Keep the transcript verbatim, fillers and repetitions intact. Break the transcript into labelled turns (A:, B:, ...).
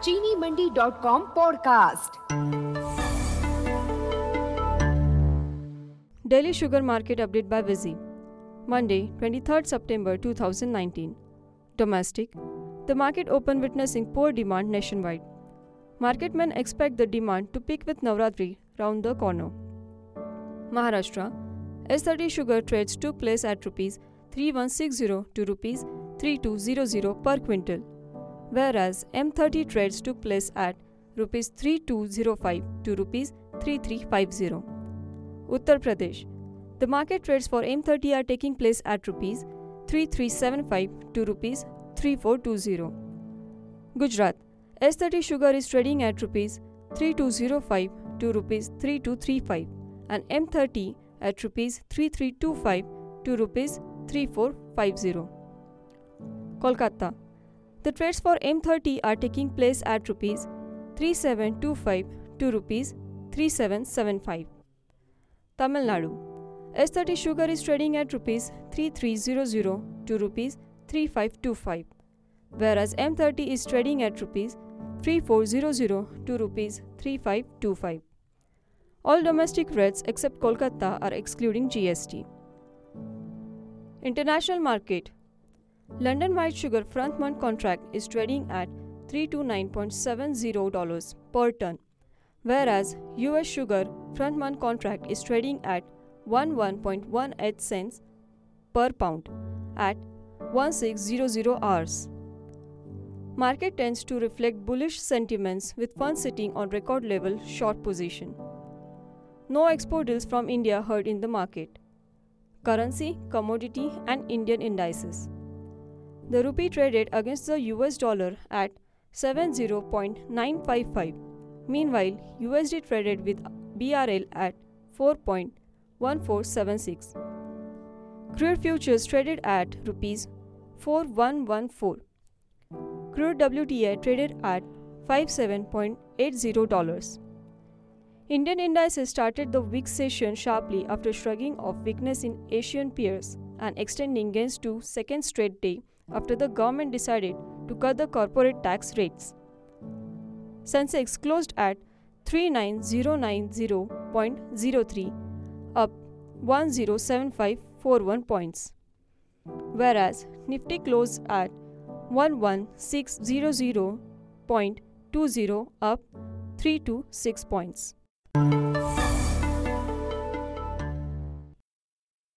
A: चीनी Mandi dot com podcast.
B: Daily Sugar Market Update by Vizzy. Monday, twenty-third September two thousand nineteen. Domestic. The market opened witnessing poor demand nationwide. Market men expect the demand to peak with Navratri round the corner. Maharashtra. S thirty sugar trades took place at rupees thirty-one sixty to rupees thirty-two hundred per quintal, whereas M thirty trades took place at rupees thirty-two oh five to rupees thirty-three fifty. Uttar Pradesh. The market trades for M thirty are taking place at rupees thirty-three seventy-five to rupees thirty-four twenty. Gujarat. S thirty sugar is trading at rupees thirty-two oh five to rupees thirty-two thirty-five and M thirty at rupees thirty-three twenty-five to rupees thirty-four fifty. Kolkata. The trades for M thirty are taking place at rupees thirty-seven twenty-five to rupees thirty-seven seventy-five. Tamil Nadu. S thirty sugar is trading at rupees thirty-three hundred to rupees thirty-five twenty-five, whereas M thirty is trading at rupees thirty-four hundred to rupees thirty-five twenty-five. All domestic rates except Kolkata are excluding G S T. International market. London white sugar front month contract is trading at three hundred twenty-nine point seven zero dollars per ton, whereas U S sugar front month contract is trading at eleven point one eight cents per pound at sixteen hundred hours. Market tends to reflect bullish sentiments with funds sitting on record level short position. No export deals from India heard in the market. Currency, commodity and Indian indices. The rupee traded against the U S dollar at seventy point nine five five. Meanwhile, U S D traded with B R L at four point one four seven six. Crude futures traded at rupees four thousand one hundred fourteen. Crude W T I traded at fifty-seven point eight zero dollars. Indian indices started the week session sharply after shrugging off weakness in Asian peers and extending gains to second straight day after the government decided to cut the corporate tax rates. Sensex closed at thirty-nine thousand ninety point zero three, up one thousand seventy-five point four one points, whereas Nifty closed at eleven thousand six hundred point two zero, up three hundred twenty-six points.